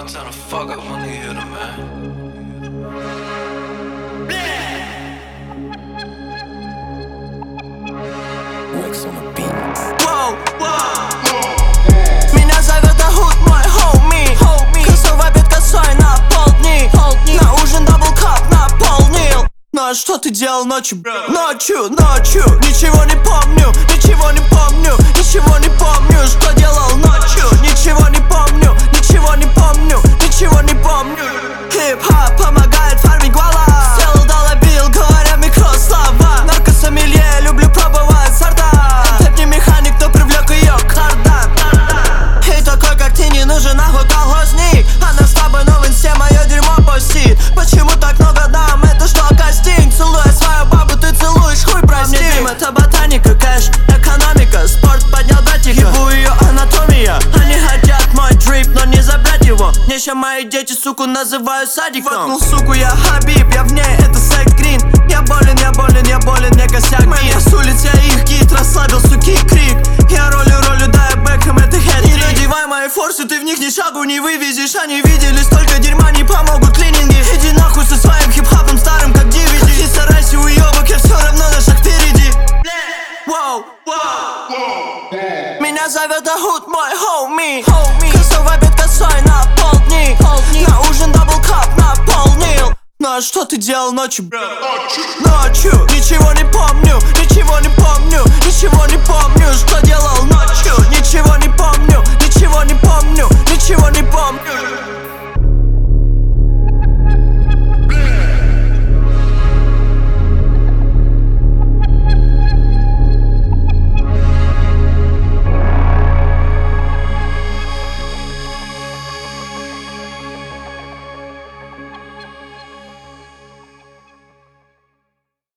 gonna turn the fuck up when you hear them, man. Rex on the beat. Wow, wow. Меня зовет Ахуд, мой homie. Косой вопит косой на полдни. На ужин даблкап наполнил. Ну а что ты делал ночью, бро? Ночью. Ничего не помню. Ничего не помню. Что делал ночью? Ничего не помню. Хип-хоп помогает фармить гвала. Сел, долобил, говоря микрослова. Наркосомелье, люблю пробовать сорта. Ты не механик, кто привлек ее к хардам. И такой, как ты, не нужен нахуй колхозник. Она с тобой, но в инсте мое дерьмо постит. Почему так много дам? Это что, кастинг? Целуя свою бабу, ты целуешь хуй, прости. Мне дым, это ботаника, кэш, экономика. Спорт поднял братика, ебу ее анатомия. Они хотят мой дрип, но не забрать его. Мне ща мои дети, суку, называют садиком. Воткнул суку, я Хабиб, я в ней, это секс грин. Я болен, не косяк. Меня с улицы, я их гид, расслабил, суки, крик. Я ролю, да, я Бекхэм, это хэт-трик. Не надевай мои форсы, ты в них ни шагу не вывезешь. Они видели столько дерьма, не помогут клининги. Иди нахуй со своим хип-хопом старым, как DVD. Не старайся, уебок, я все равно на шаг впереди. Воу. Меня зовет Ахуд, мой homie. Косой вопит косой на полдни. На ужин даблкап наполнил. Ну а что ты делал ночью, бро? Ночью. Ничего не помню. Что делал ночью? Ничего не помню.